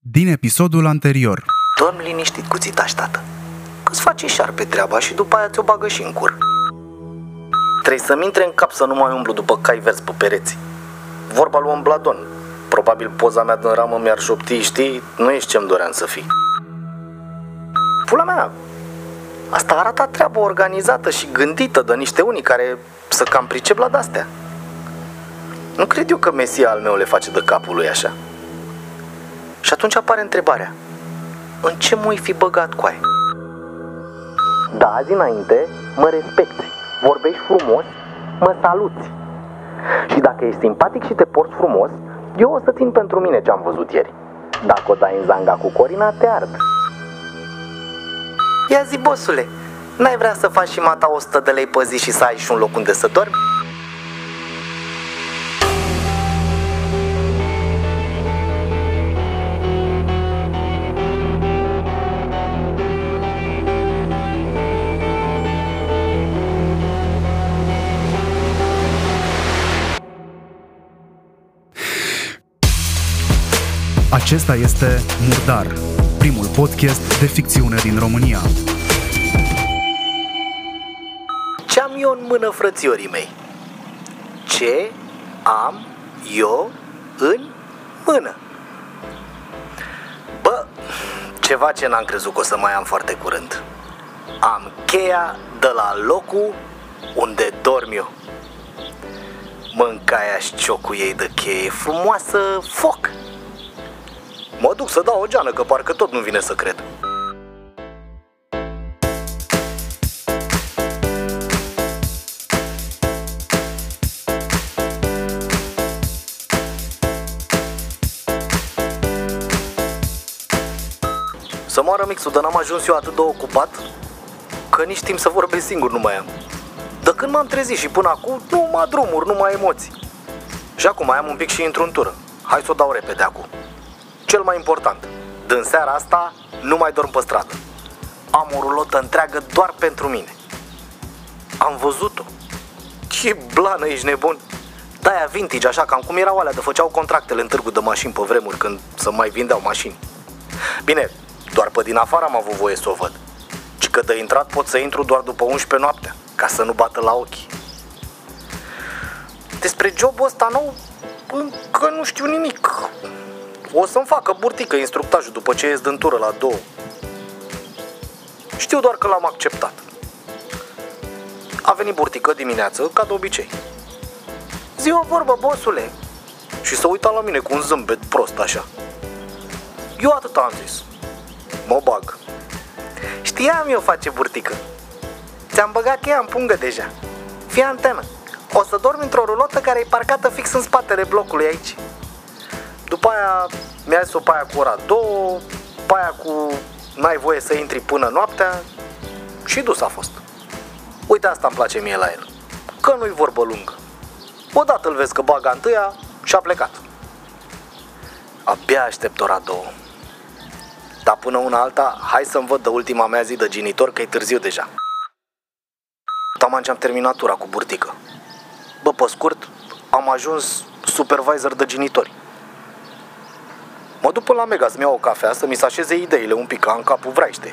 Din episodul anterior. Dorm liniștit cu țitaș, tată, că-ți face șarpe treaba și după aia ți-o bagă și în cur. Trebuie să-mi intre în cap să nu mai umblu după cai verzi pe pereți. Vorba lui un bladon. Probabil poza mea din ramă mi-ar șopti, știi? Nu ești ce-mi doream să fii. Pula mea, asta arată treabă organizată și gândită de niște unii care să cam pricep la de-astea. Nu cred eu că Mesia al meu le face de capul lui așa. Și atunci apare întrebarea: în ce m-ai fi băgat cu aia? Da, azi înainte mă respecti, vorbești frumos, mă saluți. Și dacă ești simpatic și te porți frumos, eu o să țin pentru mine ce am văzut ieri. Dacă o dai în zanga cu Corina, te ard. Ia zi, bossule, n-ai vrea să faci și mata 100 de lei pe zi și să ai și un loc unde să dormi? Acesta este Murdar, primul podcast de ficțiune din România. Ce am eu în mână, frățiorii mei? Ce am eu în mână? Bă, ceva ce n-am crezut că o să mai am foarte curând. Am cheia de la locul unde dorm eu. Mâncaia și ciocul ei de cheie, frumoasă foc. Mă duc să dau o geană, că parcă tot nu vine să cred. Să moară mixul, dar n-am ajuns eu atât de ocupat că nici timp să vorbesc singur nu mai am. De când m-am trezit și până acum, numai drumuri, numai emoții. Și acum mai am un pic și intru în tură. Hai să o dau repede acum. Cel mai important, din seara asta nu mai dorm pe stradă. Am o rulotă întreagă doar pentru mine. Am văzut-o. Ce blană, ești nebun. De-aia vintage, așa, cam cum erau alea de făceau contractele în târgul de mașini pe vremuri, când să mai vindeau mașini. Bine, doar pe din afară am avut voie să o văd. Ci că de intrat pot să intru doar după 11 noaptea, ca să nu bată la ochi. Despre jobul ăsta nou încă nu știu nimic. O să-mi facă burtică instructajul după ce ies din tură la 2. Știu doar că l-am acceptat. A venit burtică dimineață, ca de obicei. Zi o vorbă, bossule. Și s-a uitat la mine cu un zâmbet prost așa. Eu atât am zis. Mă bag. Știam eu, face burtică. Ți-am băgat cheia în pungă deja. Fii antenă. O să dormi într-o rulotă care e parcată fix în spatele blocului aici. După aia mi-a zis-o pe aia cu ora 2, pe aia cu n-ai voie să intri până noaptea și dus a fost. Uite, asta îmi place mie la el, că nu-i vorbă lungă. Odată îl vezi că baga întâia și a plecat. Abia aștept ora 2. Dar până una alta, hai să-mi văd de ultima mea zi de genitor, că e târziu deja. Taman ce am terminat tura cu burtică. Bă, pe scurt, am ajuns supervisor de genitori. Mă duc până la Mega să-mi iau o cafea, să mi se așeze ideile un pic, ca în capul vraiște.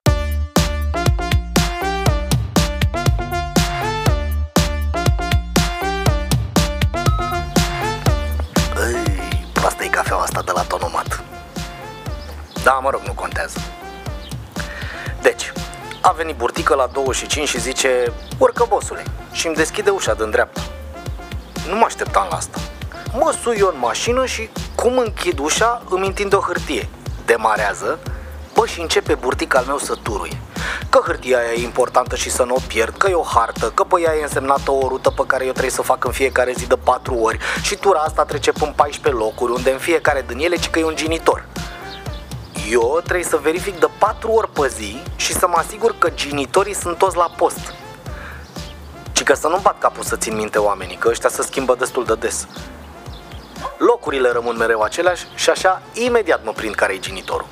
Ei, asta e cafeaua asta de la Tonomat. Da, mă rog, nu contează. Deci, a venit burtică la 25 și zice: urcă, bossule, și îmi deschide ușa din dreapta. Nu mă așteptam la asta. Mă sui eu în mașină și cum închid ușa, îmi întinde o hârtie. Demarează, bă, și începe burtica al meu să turuie. Că hârtia aia e importantă și să nu o pierd, că e o hartă, că pe ea e însemnată o rută pe care eu trebuie să o fac în fiecare zi de 4 ori și tura asta trece până 14 locuri, unde în fiecare din ele ci că e un genitor. Eu trebuie să verific de 4 ori pe zi și să mă asigur că genitorii sunt toți la post. Ci că să nu-mi bat capul să țin minte oamenii, că ăștia se schimbă destul de des. Locurile rămân mereu aceleași și așa imediat mă prind care e genitorul.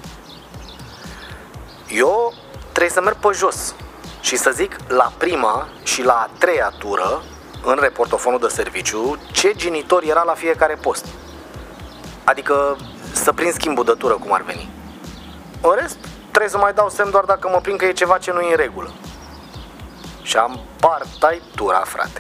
Eu trebuie să merg pe jos și să zic la prima și la a treia tură, în reportofonul de serviciu, ce genitor era la fiecare post. Adică să prind schimbul de tură cum ar veni. În rest, trebuie să mai dau semn doar dacă mă prind că e ceva ce nu e în regulă. Și am partai tura, frate.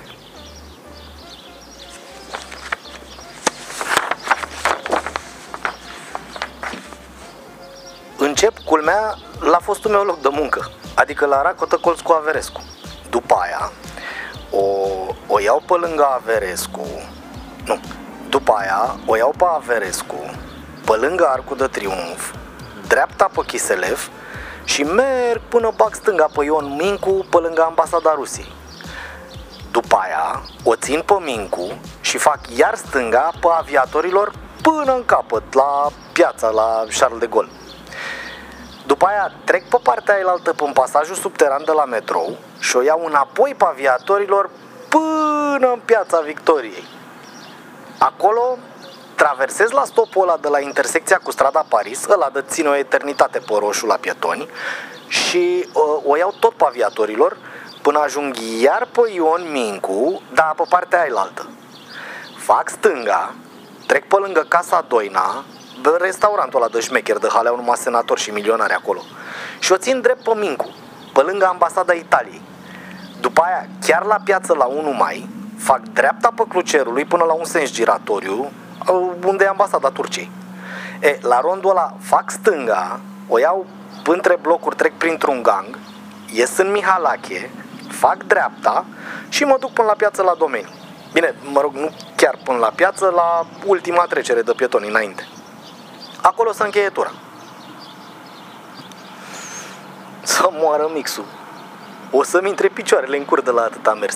Încep, culmea, la fostul meu loc de muncă, adică la Racotă Colț cu Averescu. După aia, o iau pe lângă Averescu. Nu, după aia o iau pe Averescu, pe lângă Arcul de Triunf, dreapta pe Chiselev și merg până bag stânga pe Ion Mincu, pe lângă Ambasada Rusiei. După aia o țin pe Mincu și fac iar stânga pe Aviatorilor până în capăt, la piața, la Charles de Gaulle. După aia trec pe partea ailaltă până pasajul subteran de la metrou și o iau înapoi pe Aviatorilor până în Piața Victoriei. Acolo traversez la stopul ăla de la intersecția cu strada Paris, ăla de ține o eternitate pe roșu la pietoni, și o iau tot pe Aviatorilor până ajung iar pe Ion Mincu, dar pe partea ailaltă. Fac stânga, trec pe lângă Casa Doina, restaurantul ăla de șmecher, de haleau numai senatori și milionari acolo, și o țin drept pe Mincu, pe lângă Ambasada Italiei. După aia, chiar la piață la 1 Mai, fac dreapta pe Clucerului până la un sens giratoriu, unde e Ambasada Turciei. La rondul ăla fac stânga, o iau între blocuri, trec printr-un gang, ies în Mihalache, fac dreapta și mă duc până la piață la Domeniu. Bine, mă rog, nu chiar până la piață, la ultima trecere de pietoni înainte. Acolo se încheie tura. Să moară mixul. O să-mi intre picioarele în cur de la atâta mers.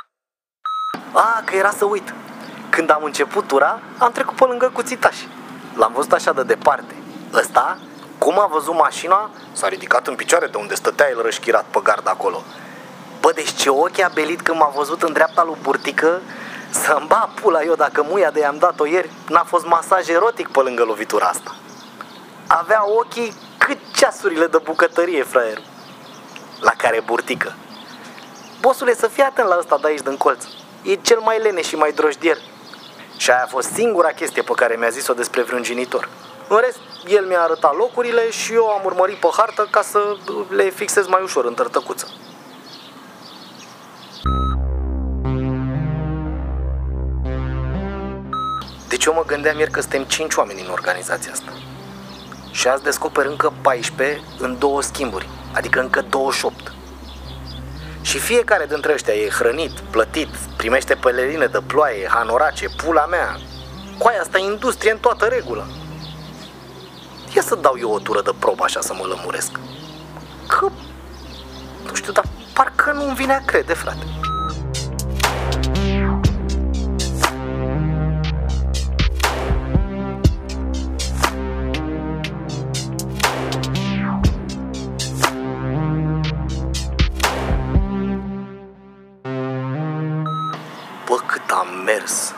Că era să uit. Când am început tura, am trecut pe lângă Cuțitaș. L-am văzut așa de departe. Ăsta, cum a văzut mașina, s-a ridicat în picioare de unde stătea el rășchirat pe gard acolo. Bă, deci ce ochi a belit când m-a văzut în dreapta lui Burtică. Să-mi ba pula eu dacă muia de i-am dat-o ieri n-a fost masaj erotic pe lângă lovitura asta. Avea ochii cât ceasurile de bucătărie, fraierul. La care Burtică: bosule, să fii atent la ăsta de aici din colț. E cel mai lene și mai drojdier. Și aia a fost singura chestie pe care mi-a zis-o despre vreun genitor. În rest, el mi-a arătat locurile și eu am urmărit pe hartă ca să le fixez mai ușor în tărtăcuță. Deci eu mă gândeam ieri că suntem 5 oameni în organizația asta. Și azi descoper încă 14 în 2 schimburi, adică încă 28. Și fiecare dintre ăștia e hrănit, plătit, primește pelerine de ploaie, hanorace, pula mea. Coaia, asta e industrie în toată regulă. Ia să dau eu o tură de probă așa să mă lămuresc. Că, nu știu, dar parcă nu-mi vine a crede, frate. Bă, cât am mers.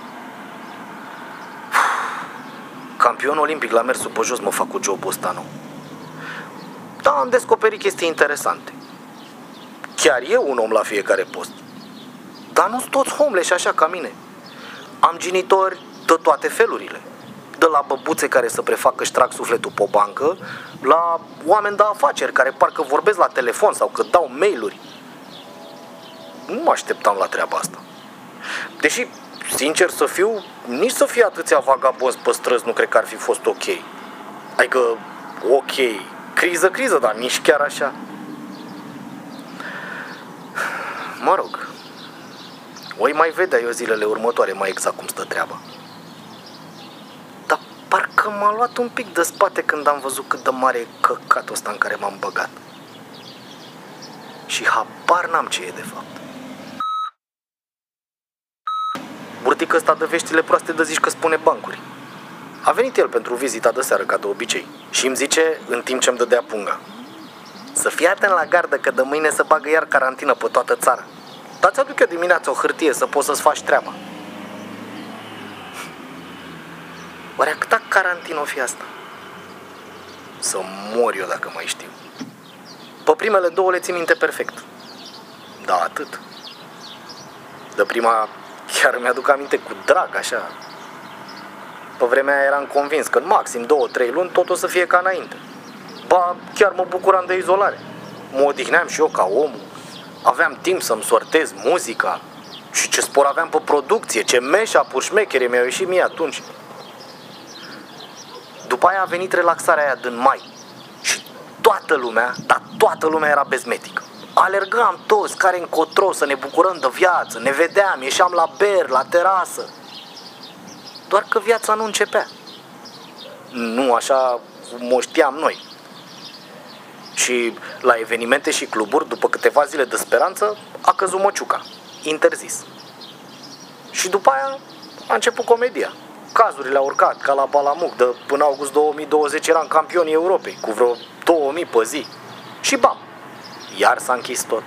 Campion olimpic la mersul pe jos mă fac cu jobul ăsta, nu? Da, am descoperit chestii interesante. Chiar eu un om la fiecare post. Dar nu-s toți homeless așa ca mine. Am genitori de toate felurile. De la băbuțe care să prefac că-și trag sufletul pe o bancă, la oameni de afaceri care parcă vorbesc la telefon sau că dau mail-uri. Nu mă așteptam la treaba asta. Deși, sincer să fiu, nici să fie atâția vagabonzi pe străzi nu cred că ar fi fost ok. Adică, ok, criză, dar nici chiar așa. Mă rog, oi mai vedea eu zilele următoare mai exact cum stă treaba. Dar parcă m-a luat un pic de spate când am văzut cât de mare e căcatul ăsta în care m-am băgat. Și habar n-am ce e de fapt. Burtică ăsta de veștile proaste de zici că spune bancuri. A venit el pentru vizita de seară, ca de obicei, și îmi zice, în timp ce îmi dădea punga: să fii atent la gardă că de mâine se bagă iar carantină pe toată țara. Dar ți-aduc eu dimineața o hârtie să poți să-ți faci treaba. Oare câta carantină o fi asta? Să mor eu dacă mai știu. Pe primele 2 le țin minte perfect. Da, atât. De prima chiar mi-aduc aminte cu drag, așa. Pe vremea aia eram convins că în maxim 2-3 luni tot o să fie ca înainte. Ba, chiar mă bucuram de izolare. Mă odihneam și eu ca omul. Aveam timp să-mi sortez muzica. Și ce spor aveam pe producție, ce meșa-puri șmechere mi-au ieșit mie atunci. După aia a venit relaxarea aia din mai. Și toată lumea era bezmetică. Alergam toți care încotro să ne bucurăm de viață, ne vedeam, ieșeam la ber, la terasă. Doar că viața nu începea. Nu așa cum o știam noi. Și la evenimente și cluburi, după câteva zile de speranță, a căzut măciuca, interzis. Și după aia a început comedia. Cazurile au urcat ca la Balamuc, de până august 2020 eram campionii Europei, cu vreo 2000 pe zi. Și bam, iar s-a închis tot.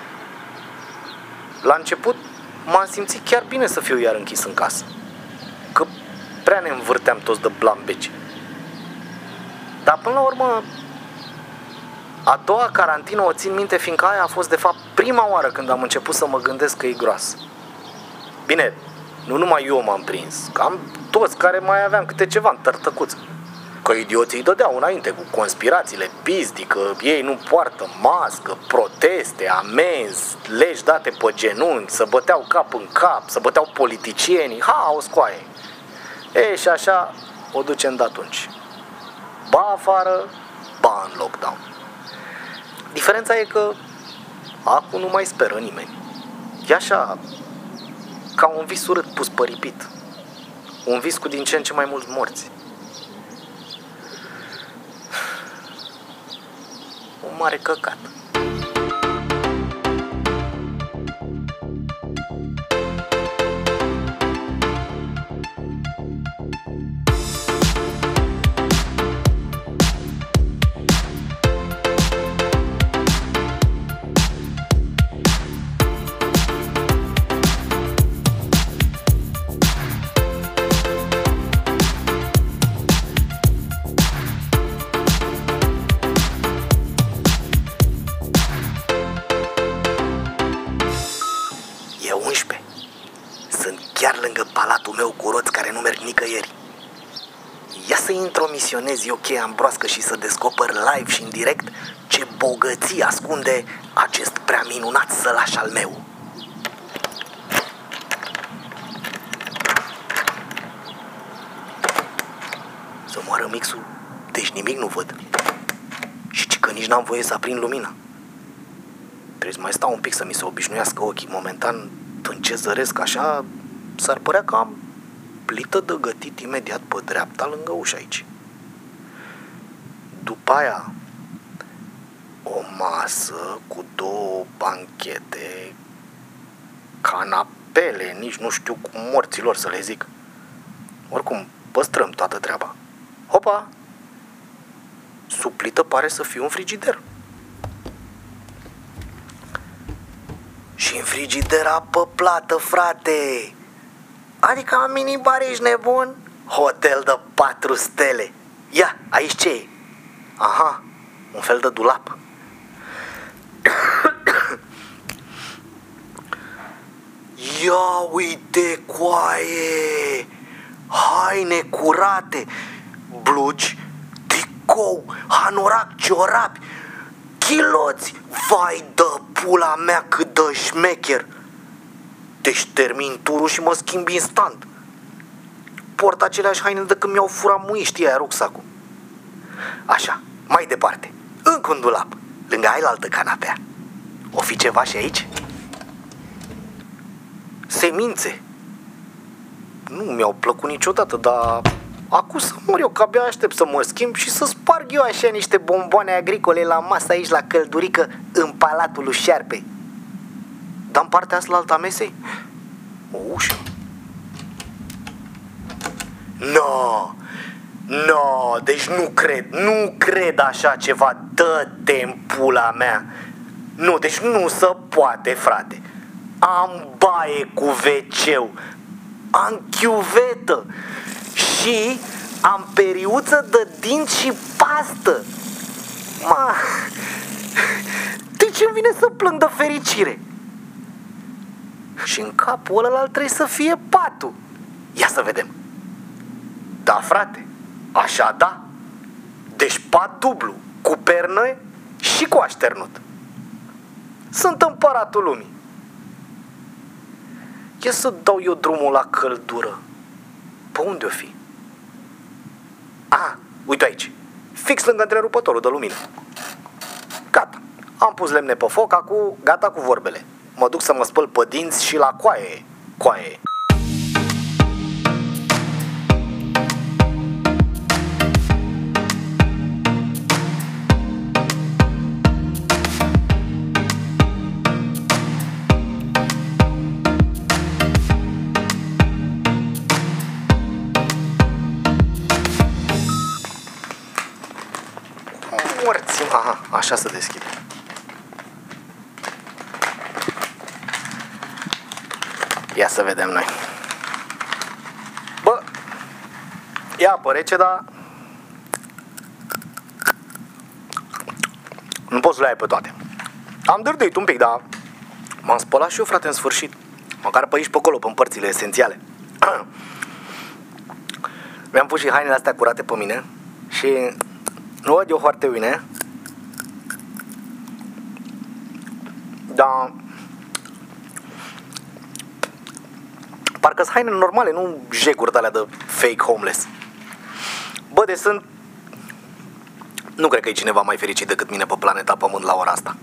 La început m-am simțit chiar bine să fiu iar închis în casă, că prea ne învârteam toți de blambeci. Dar până la urmă, a doua carantină o țin minte, fiindcă aia a fost de fapt prima oară când am început să mă gândesc că e groasă. Bine, nu numai eu m-am prins, cam toți care mai aveam câte ceva în tărtăcuță. Că idioții îi dădeau înainte cu conspirațiile pizdi, că ei nu poartă mască, proteste, amenzi, legi date pe genunchi, să băteau cap în cap, să băteau politicienii, o scoaie. E, și așa o ducem de atunci. Ba afară, ba în lockdown. Diferența e că acum nu mai speră nimeni. E așa, ca un vis urât pus pe ripit. Un vis cu din ce în ce mai mulți morți. Un mare căcat. Chiar lângă palatul meu cu roți care nu merg nicăieri. Ia să intromisionez eu cheia în broască și să descoper live și în direct ce bogății ascunde acest prea minunat sălaș al meu. Să moară mixul, deci nimic nu văd. Și ci că nici n-am voie să aprind lumina. Trebuie să mai stau un pic să mi se obișnuiască ochii. Momentan, în ce zăresc așa, s-ar părea că am plită de gătit imediat pe dreapta lângă ușa aici. După aia, o masă cu 2 banchete, canapele, nici nu știu cum morților să le zic. Oricum, păstrăm toată treaba. Hopa! Sub plită pare să fie un frigider. Și în frigidera pe plată, frate! Adică am minibar, ești nebun? Hotel de 4 stele. Ia, aici ce e? Aha, un fel de dulap. Ia uite, coaie! Haine curate, blugi, tricou, hanorac, ciorapi, chiloți. Vai de pula mea cât de șmecher! Deci termin turul și mă schimb instant. Port aceleași haine de când mi-au furat muiștii aia rucsacul. Așa, mai departe, încă un dulap, lângă ailaltă canapea. O fi ceva și aici? Semințe. Nu mi-au plăcut niciodată, dar acum să mor eu, că abia aștept să mă schimb și să sparg eu așa niște bomboane agricole la masă aici la căldurică în palatul lui Șarpe. Dar în partea asta la alta mesei o ușă. No, deci nu cred așa ceva. Dă-te în pula mea. Nu, deci nu se poate, frate. Am baie cu WC-ul, am chiuvetă și am periuță de dinți și pastă. Deci îmi vine să plâng de fericire. Și în capul ălălalt trebuie să fie patul. Ia să vedem. Da, frate, așa da. Deci pat dublu, cu pernă și cu așternut. Sunt împăratul lumii. Ia să dau eu drumul la căldură. Pe unde o fi? Uite aici, fix lângă întrerupătorul de lumină. Gata, am pus lemne pe foc, acum gata cu vorbele. Mă duc să mă spăl pe dinți și la coaie. Aha, așa se deschide. Ia să vedem noi. Bă, e apă rece, dar nu poți să le ai pe toate. Am dârdâit un pic, dar m-am spălat și eu, frate, în sfârșit. Măcar pe aici, pe acolo, pe părțile esențiale. Mi-am pus și hainele astea curate pe mine și nu văd eu foarte bine. Dar parcă-s haine normale, nu jeguri de-alea de fake homeless. Bă, deci sunt... Nu cred că e cineva mai fericit decât mine pe planeta Pământ la ora asta.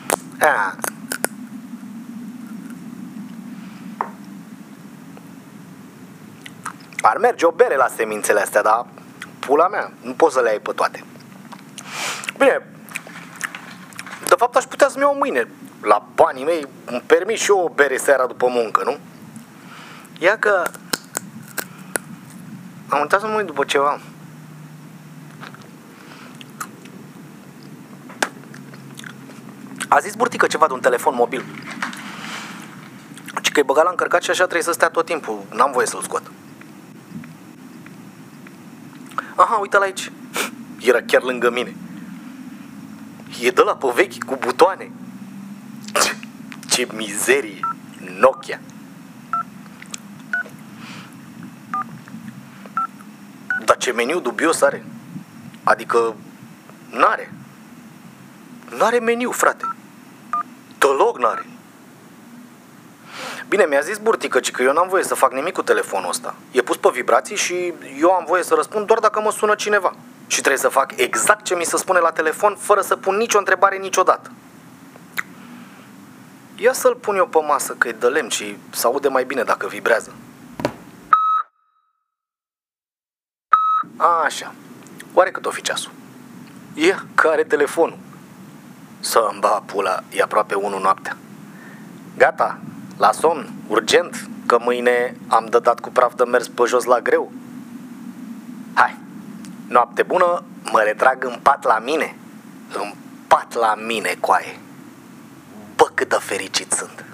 Ar merge o bere la semințele astea, dar pula mea, nu poți să le ai pe toate. Bine, de fapt aș putea să-mi iau mâine. La banii mei îmi permit și eu o bere seara după muncă, nu? Ia că am uitat să mă uit după ceva. A zis Burtică ceva de un telefon mobil. Și că-i băgat la încărcat și așa trebuie să stea tot timpul. N-am voie să-l scot. Aha, uite-l aici. Era chiar lângă mine. E de la pe vechi cu butoane. Ce mizerie. Nokia. Dar ce meniu dubios are. Adică N-are meniu, frate. Deloc n-are. Bine, mi-a zis Burtică că eu n-am voie să fac nimic cu telefonul ăsta. E pus pe vibrații și eu am voie să răspund doar dacă mă sună cineva. Și trebuie să fac exact ce mi se spune la telefon, fără să pun nicio întrebare niciodată. Ia să-l pun eu pe masă, că e de lemn și se aude mai bine dacă vibrează. Așa. Oare cât o fi ceasul? Ia, care telefonul? Să-mi ba pula, e aproape 1 noaptea. Gata, la somn, urgent, că mâine am dat cu praf de mers pe jos la greu. Hai, noapte bună, mă retrag în pat la mine. În pat la mine, coaie. Bă, cât de fericit sunt.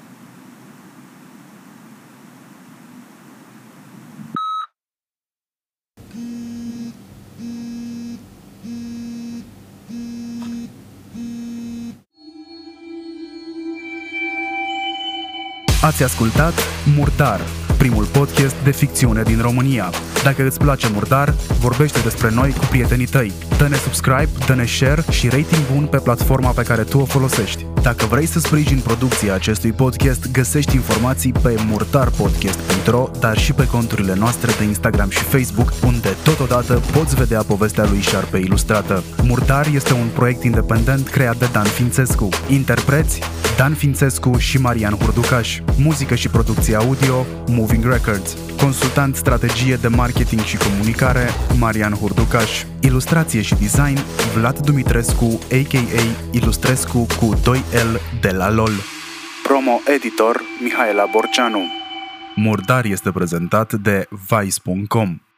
Ați ascultat Murdar, primul podcast de ficțiune din România. Dacă îți place Murdar, vorbește despre noi cu prietenii tăi. Dă-ne subscribe, dă-ne share și rating bun pe platforma pe care tu o folosești. Dacă vrei să sprijini producția acestui podcast, găsești informații pe murdarpodcast.ro, dar și pe conturile noastre de Instagram și Facebook, unde totodată poți vedea povestea lui Șarpe ilustrată. Murdar este un proiect independent creat de Dan Fințescu. Interpreți: Dan Fințescu și Marian Hurducaș. Muzică și producție audio: Moving Records. Consultant strategie de marketing și comunicare: Marian Hurducaș. Ilustrație și design: Vlad Dumitrescu, a.k.a. Ilustrescu cu 2L de la LOL. Promo editor: Mihaela Borceanu. Murdar este prezentat de Vice.com.